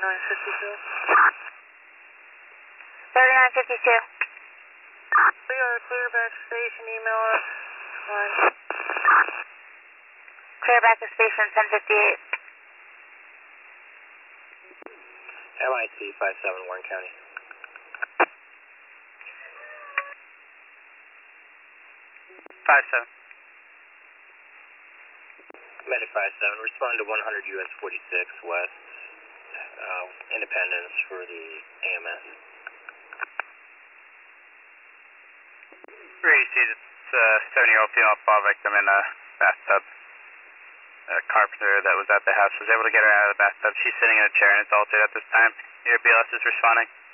3952. 3952. We are clear back to station, email us. Fine. Clear back to station 1058. MIT 57 Warren County. Medic 57, respond to 100 US 46 West, Independence for the AMS. 380, it's a 7-year-old female fall victim in a bathtub. A carpenter that was at the house was able to get her out of the bathtub. She's sitting in a chair and it's altered at this time. Your BLS is responding.